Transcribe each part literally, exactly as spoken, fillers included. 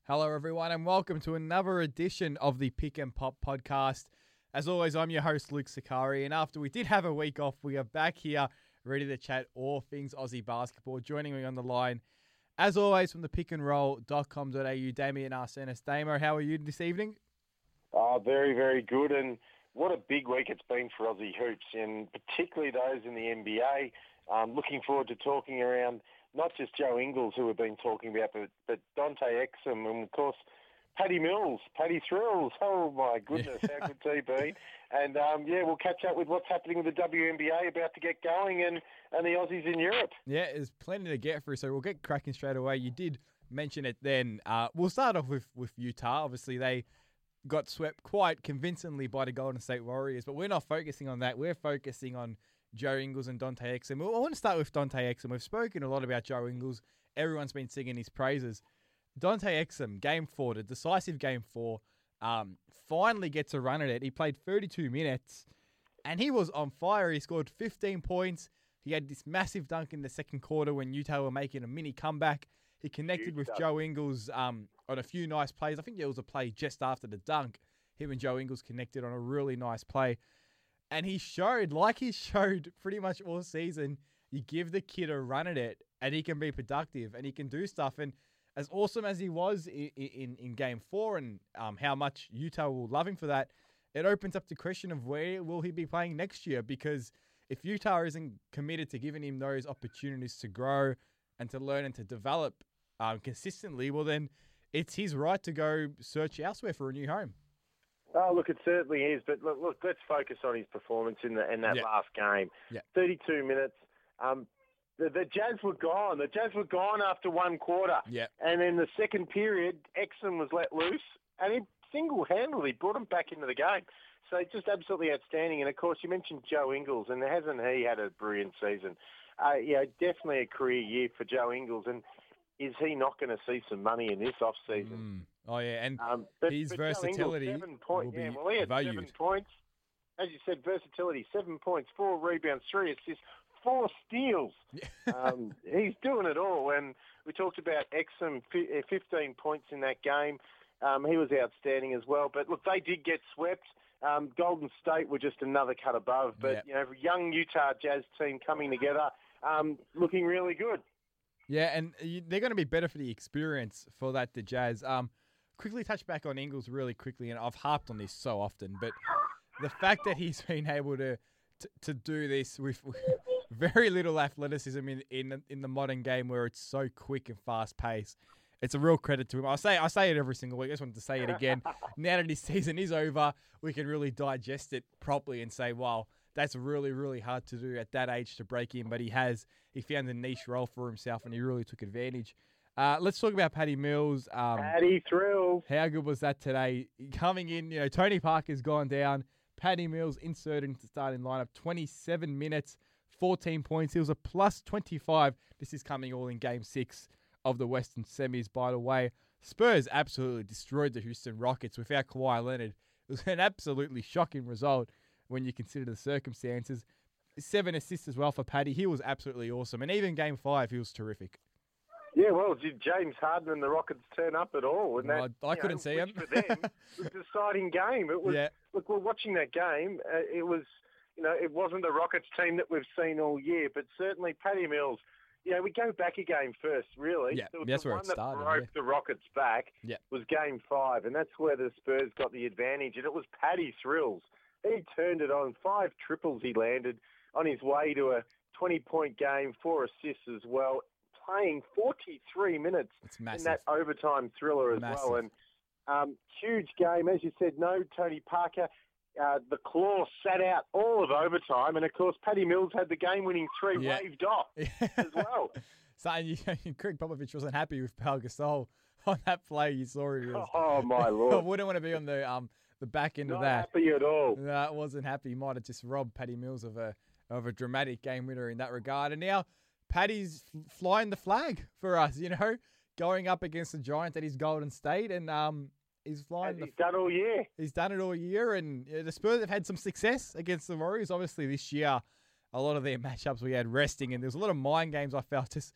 Hello, everyone, and welcome to another edition of the Pick and Pop podcast. As always, I'm your host, Luke Sakari, and after we did have a week off, we are back here ready to chat all things Aussie basketball. Joining me on the line, as always, from the pick and roll dot com dot a u, Damien Arsenis. Damo, how are you this evening? Oh, very, very good, and what a big week it's been for Aussie hoops, and particularly those in the N B A. Um, looking forward to talking around not just Joe Ingles, who we've been talking about, but, but Dante Exum, and of course, Paddy Mills, Paddy Thrills. Oh, my goodness, how good's he been? And, um, yeah, we'll catch up with what's happening with the W N B A about to get going and, and the Aussies in Europe. Yeah, there's plenty to get through, so we'll get cracking straight away. You did mention it then. Uh, we'll start off with, with Utah. Obviously, they got swept quite convincingly by the Golden State Warriors, but we're not focusing on that. We're focusing on Joe Ingles and Dante Exum. I want to start with Dante Exum. We've spoken a lot about Joe Ingles. Everyone's been singing his praises. Dante Exum, game four, the decisive game four, um, finally gets a run at it. He played thirty-two minutes, and he was on fire. He scored fifteen points. He had this massive dunk in the second quarter when Utah were making a mini comeback. He connected with Joe Ingles um, on a few nice plays. I think there was a play just after the dunk. Him and Joe Ingles connected on a really nice play. And he showed, like he showed pretty much all season, you give the kid a run at it, and he can be productive, and he can do stuff. And as awesome as he was in, in, in game four and um, how much Utah will love him for that, it opens up the question of where will he be playing next year? Because if Utah isn't committed to giving him those opportunities to grow and to learn and to develop um, consistently, well, then it's his right to go search elsewhere for a new home. Oh, look, it certainly is. But look, look let's focus on his performance in the in that yeah. last game. Yeah. thirty-two minutes. Um, the, the Jazz were gone. The Jazz were gone after one quarter. Yeah. And in the second period, Exum was let loose, and he single-handedly brought him back into the game. So just absolutely outstanding. And, of course, you mentioned Joe Ingles, and hasn't he had a brilliant season? Uh, yeah, definitely a career year for Joe Ingles. And is he not going to see some money in this off-season? Mm. Oh, yeah, and um, but, his but versatility Ingles, seven point, will be yeah, well, he had valued. seven points. As you said, versatility, seven points, four rebounds, three assists, four steals. um, he's doing it all. And we talked about Exum, fifteen points in that game. Um, he was outstanding as well. But, look, they did get swept. Um, Golden State were just another cut above. But, yeah. you know, young Utah Jazz team coming together, um, looking really good. Yeah, and they're going to be better for the experience for that, the Jazz. Um, quickly touch back on Ingles really quickly, and I've harped on this so often, but the fact that he's been able to to, to do this with, with very little athleticism in, in in the modern game where it's so quick and fast paced, it's a real credit to him. I say I say it every single week. I just wanted to say it again. Now that his season is over, we can really digest it properly and say, wow, that's really, really hard to do at that age to break in, but he has. He found a niche role for himself, and he really took advantage. Uh, let's talk about Paddy Mills. Um, Paddy Thrills. How good was that today? Coming in, you know, Tony Parker's gone down. Paddy Mills inserted into the starting lineup. twenty-seven minutes, fourteen points. He was a plus twenty-five. This is coming all in game six of the Western semis, by the way. Spurs absolutely destroyed the Houston Rockets without Kawhi Leonard. It was an absolutely shocking result when you consider the circumstances. Seven assists as well for Paddy. He was absolutely awesome. And even game five, he was terrific. Yeah, well, did James Harden and the Rockets turn up at all? And that, well, I couldn't know, see him. For them, it was a deciding game. It was. Yeah. Look, we're watching that game. Uh, it was, you know, it wasn't the Rockets team that we've seen all year, but certainly Paddy Mills. You know, we go back a game first, really. Yeah, the, that's the where one it started. that broke yeah. the Rockets back yeah. was game five, and that's where the Spurs got the advantage, and it was Paddy Thrills. He turned it on. Five triples he landed on his way to a twenty-point game, four assists as well, playing forty-three minutes in that overtime thriller as massive. well. And um, huge game. As you said, no Tony Parker. Uh, the Claw sat out all of overtime. And, of course, Paddy Mills had the game-winning three yeah. waved off as well. So, Craig Popovich wasn't happy with Pau Gasol on that play. You saw it. Was, oh, my Lord. I wouldn't want to be on the um the back end Not of that. Not happy at all. No, I wasn't happy. He might have just robbed Paddy Mills of a of a dramatic game winner in that regard. And now Paddy's flying the flag for us, you know, going up against the Giants at his Golden State. And um, he's flying As the he's done all year. He's done it all year. And you know, the Spurs have had some success against the Warriors. Obviously, this year, a lot of their matchups we had resting. And there was a lot of mind games I felt just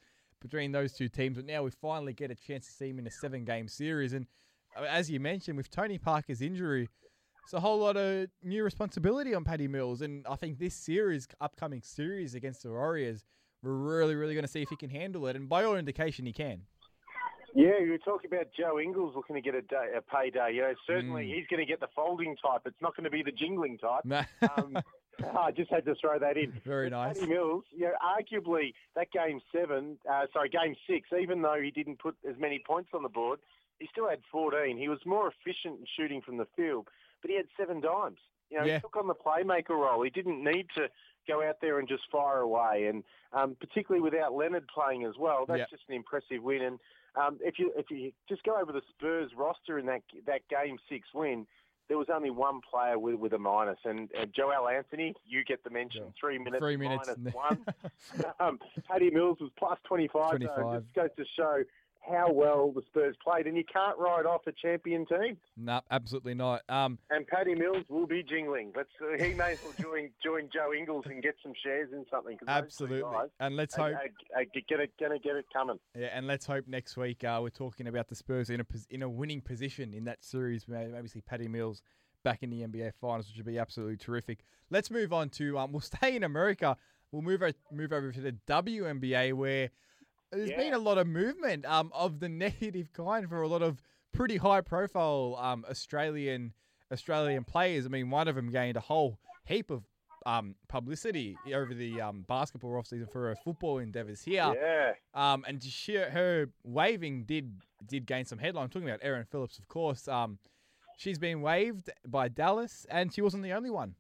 between those two teams. But now we finally get a chance to see him in a seven-game series. And uh, as you mentioned, with Tony Parker's injury, it's a whole lot of new responsibility on Paddy Mills. And I think this series, upcoming series against the Warriors, we're really, really going to see if he can handle it. And by all indication, he can. Yeah, you were talking about Joe Ingles looking to get a, day, a payday. You know, certainly Mm. he's going to get the folding type. It's not going to be the jingling type. No. um, I just had to throw that in. Very But nice. Paddy Mills, you know, arguably that game seven, uh, sorry, game six, even though he didn't put as many points on the board, he still had fourteen. He was more efficient in shooting from the field, but he had seven dimes. You know, Yeah. he took on the playmaker role. He didn't need to go out there and just fire away. And um, particularly without Leonard playing as well, that's Yep. just an impressive win. And um, if you if you just go over the Spurs roster in that that game six win, there was only one player with, with a minus, and, and Joel Anthony, you get the mention, Yeah. three minutes, Three minutes. minus one. um, Paddy Mills was plus twenty-five, though. twenty-five. It just goes to show how well the Spurs played, and you can't write off a champion team. No, absolutely not. Um, And Paddy Mills will be jingling. Let's, uh, he may as well join join Joe Ingles and get some shares in something. 'Cause those two absolutely. guys And let's are, hope. are, are get it, gonna get it coming. Yeah, and let's hope next week uh, we're talking about the Spurs in a pos- in a winning position in that series. Maybe, maybe see Paddy Mills back in the N B A Finals, which would be absolutely terrific. Let's move on to um, we'll stay in America. We'll move over, move over to the W N B A, where there's Yeah. been a lot of movement um, of the negative kind for a lot of pretty high profile um, Australian Australian players. I mean, one of them gained a whole heap of um, publicity over the um, basketball offseason for her football endeavours here. Yeah. Um, and she, her waving did did gain some headline. I'm talking about Erin Phillips, of course. Um, she's been waived by Dallas, and she wasn't the only one.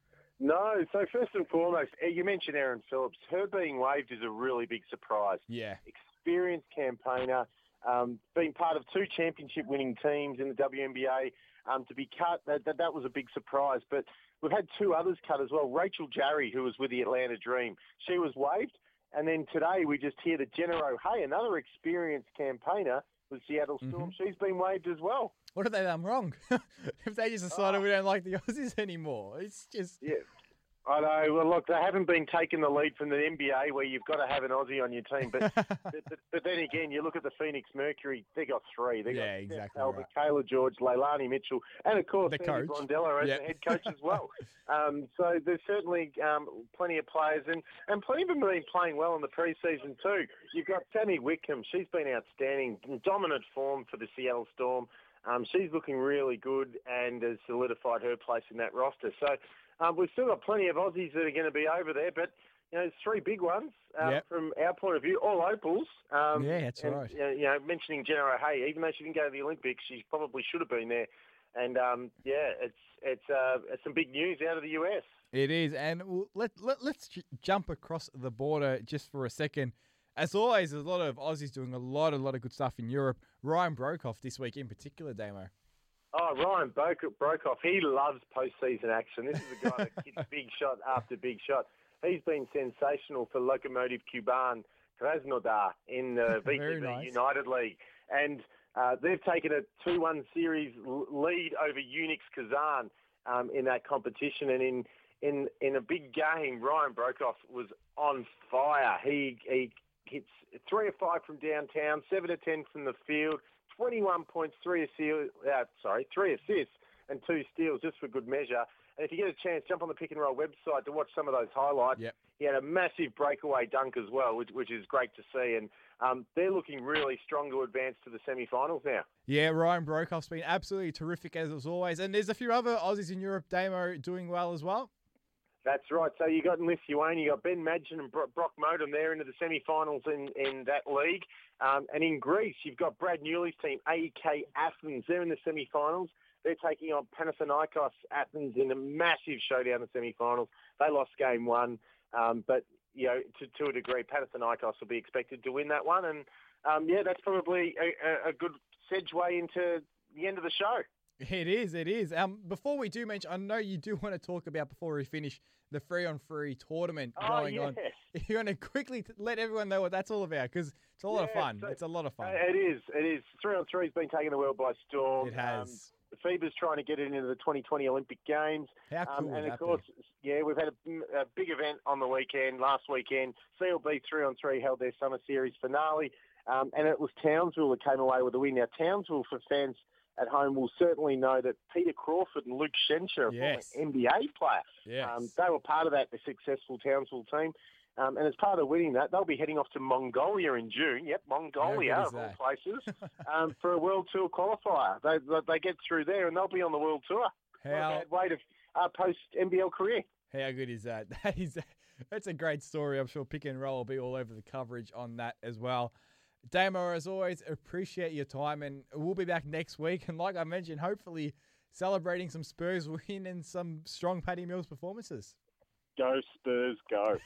No, so first and foremost, eh, you mentioned Erin Phillips. Her being waived is a really big surprise. Yeah. Experienced campaigner, um, being part of two championship-winning teams in the W N B A. Um, to be cut, that, that, that was a big surprise. But we've had two others cut as well. Rachel Jarry, who was with the Atlanta Dream, she was waived. And then today we just hear that Jenna O'Hay, another experienced campaigner with Seattle Storm, Mm-hmm. she's been waived as well. What have they done wrong? If they just decided we don't like the Aussies anymore, it's just Yeah. I know. Well, look, they haven't been taking the lead from the N B A where you've got to have an Aussie on your team. But but, but, but then again, you look at the Phoenix Mercury, they got three. They got Yeah, Steph exactly Albert, right. Kayla George, Leilani Mitchell, and of course, The Andy coach. Blondella as Yep. the head coach as well. um, so there's certainly um, plenty of players, and, and plenty of them have been playing well in the preseason too. You've got Tammy Whitcomb. She's been outstanding, dominant form for the Seattle Storm. Um, she's looking really good and has solidified her place in that roster. So um, we've still got plenty of Aussies that are going to be over there, but you know, there's three big ones um, Yep. from our point of view, all opals. Um, Yeah, that's and, right. You know, mentioning Jenna O'Hay, even though she didn't go to the Olympics, she probably should have been there. And um, yeah, it's it's, uh, it's some big news out of the U S. it is. And we'll, let, let, let's j- jump across the border just for a second. As always, there's a lot of Aussies doing a lot, a lot of good stuff in Europe. Ryan Brokoff this week in particular, Damo. Oh, Ryan Bro- Brokoff, he loves postseason action. This is a guy that hits big shot after big shot. He's been sensational for Lokomotiv Kuban Krasnodar in the V T Very B nice. United League. And uh, they've taken a two one series l- lead over Unix Kazan um, in that competition. And in, in, in a big game, Ryan Brokoff was on fire. He, he hits three or five from downtown, seven or ten from the field, twenty-one points, three assists, uh, sorry, three assists and two steals, just for good measure. And if you get a chance, jump on the Pick and Roll website to watch some of those highlights. Yep. He had a massive breakaway dunk as well, which, which is great to see. And um, they're looking really strong to advance to the semi-finals now. Yeah, Ryan Brokoff's been absolutely terrific as always. And there's a few other Aussies in Europe, Damo, doing well as well. That's right. So you got in Lithuania, you got Ben Madgen and Bro- Brock Modem there into the semi-finals in, in that league. Um, and in Greece, you've got Brad Newley's team, A K Athens. They're in the semi-finals. They're taking on Panathinaikos Athens in a massive showdown in the semi-finals. They lost game one, um, but you know, to, to a degree, Panathinaikos will be expected to win that one. And um, yeah, that's probably a, a, a good segue into the end of the show. It is, it is. Um, before we do mention, I know you do want to talk about, before we finish, the free on free tournament Oh, going yes. on. You're going to quickly t- let everyone know what that's all about, because it's a lot of Yeah, fun. so- It's a lot of fun. Uh, It is. It is. Three on three's been taking the world by storm. It has. Um, FIBA's trying to get it into the twenty twenty Olympic Games. How cool Um, would and of that course, yeah, we've had a, a big event on the weekend, last weekend. C L B three on three held their summer series finale, um, and it was Townsville that came away with the win. Now, Townsville, for fans at home, will certainly know that Peter Crawford and Luke Schenscher, a Yes. former N B A player, Yes. um, they were part of that, the successful Townsville team. Um, and as part of winning that, they'll be heading off to Mongolia in June. Yep, Mongolia, How good is of all that? places, um, for a World Tour qualifier. They, they they get through there, and they'll be on the World Tour. What a How bad way to uh, post-N B L career. how good is that? That is that's a great story. I'm sure Pick and Roll will be all over the coverage on that as well. Damo, as always, appreciate your time, and we'll be back next week. And like I mentioned, hopefully celebrating some Spurs win and some strong Paddy Mills performances. Go Spurs, go.